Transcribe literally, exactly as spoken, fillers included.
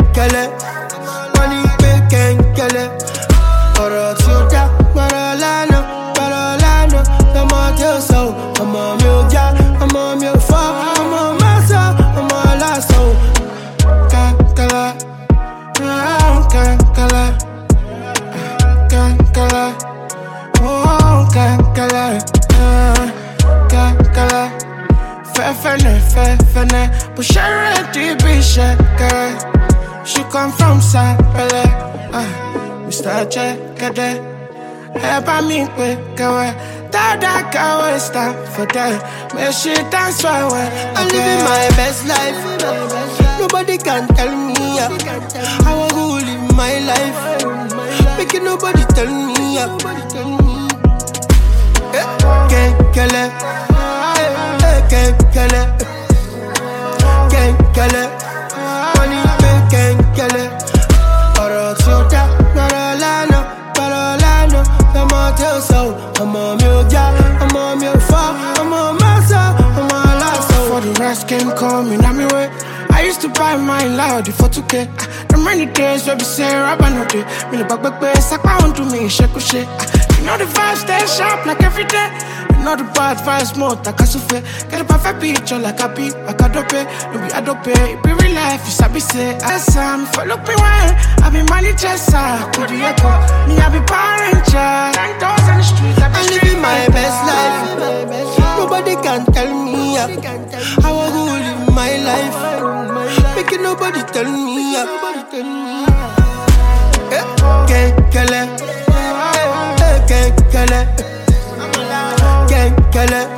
kele. Money pay can kele. Oro ti o da, mara lano, mara lano. I'm on your soul, I'm on your ja, I'm on your fall, I'm on my soul, I'm on la soul. Kankala, kankala, kankala, oh kankala, kankala. Fefene, fefene, pushere di bisheke. She come from Sapele, ah, Mister Chekede. Eba mi kwe kawe, dada kawe stand for them. May she dance for way. I'm living my best life. Nobody can tell me yeah. How I go live my life. Making nobody tell me yeah. Can't kill it. Can't kill it. Can't kill it. Money can't kill it. Oro tiota, marolano, marolano. I'm on your soul, I'm on your job, I'm on your fall, I'm on my soul, I'm on la soul. For the rest came coming on my way. I used to buy mine loud for two K. The many days where we say Rabba no day. Me the back back back, sakpa on to me, shake or shake. You know the vibes stay sharp like every day. You know the bad vibes more like a souffle. Get a perfect picture like a beat, like a dope. No be a dope, it be real life, you sabi say. As I'm follow me well, I be money chaser, could you echo? Me I be parent child. Ten doors on the street, I be living my best life. Nobody can tell me yeah. How I go live my life. Making nobody tell me yeah. Can't kill it. Can't kill it. Can't kill it.